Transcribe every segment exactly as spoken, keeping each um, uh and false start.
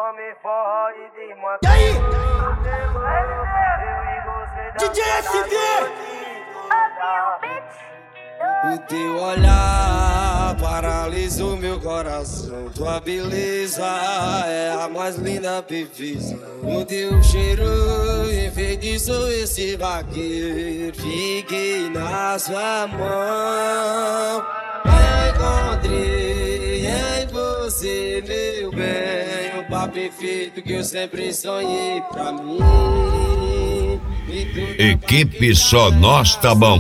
Tome forró e desmantela. E aí? D J S V! O teu olhar paralisa o meu coração. Tua beleza é a mais linda perfeição. O teu cheiro enfeitiçou esse vaqueiro. Fiquei na sua mão. Encontrei em você, meu bem, o par perfeito que eu sempre sonhei pra mim. Equipe Só Nós Tá Bom.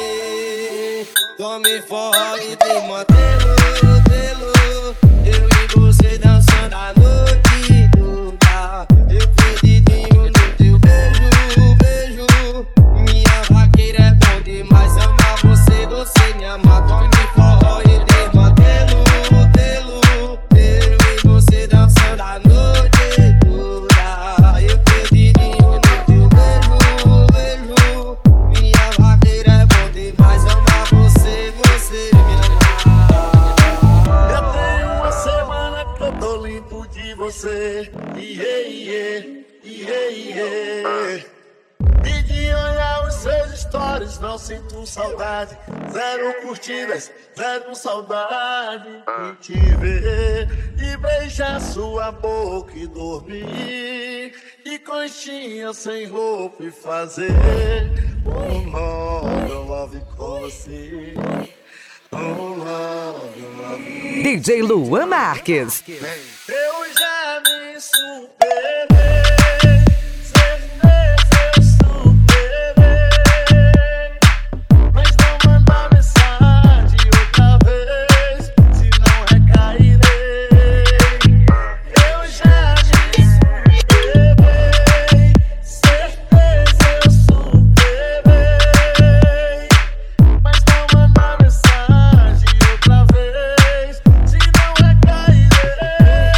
Tome forró e desmantelo, telo. Eu e você dançando a noite toda. Eu perdidinho no teu beijo, beijo. Minha vaqueira é bom demais amar você, você me ama. Tome forró e desmantelo, telo. Eu e você dançando a noite toda. Eu perdidinho no teu beijo, beijo. Minha vaqueira é bom demais amar você. Você me ama. Eu tenho uma semana que eu tô limpo de você. Iê, iê, iê, iê. E de olhar os seus stories não sinto saudade. Zero curtidas, zero saudade de te ver e beijar sua boca e dormir. E conchinha sem roupa e fazer um love, um love com você. Um love, um love. D J Luan Marques. Eu já me superei. Certeza eu superei. Mas não manda mensagem outra vez, senão recairei. Eu já me superei. Certeza eu superei. Mas não manda mensagem outra vez, senão recairei.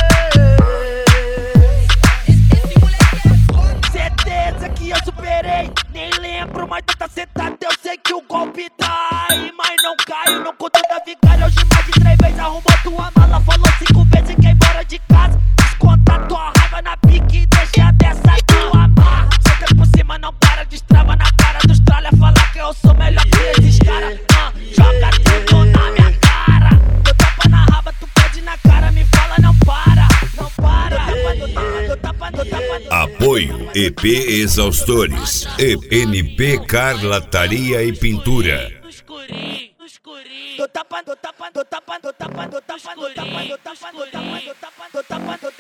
Certeza que eu superei. Nem lembro, mas tu tá sentado. Eu sei que o golpe tá aí, mas não caio. Não conto da vigária. Hoje mais de três vezes arrumou tua mala. Falou cinco vezes que ia embora de casa. Desconta tua raiva na pique e deixa dessa tua marra. Senta por cima, não para, destrava na cara dos tralha. Falar que eu sou melhor que esses caras. Ah, joga tudo na minha cara. Eu tapa na raba, tu pede na cara. Me fala, não para, não para. Eu tapa, eu tapa, eu tapa. Apoio E P Exaustores, E N P Carlataria e Pintura. No escurinho, no escurinho. Tô tapando, tô tapando, tô tapando, tô tapando, tô tapando, tô tapando, tô tapando, tô tapando, tô tapando, tô tapando.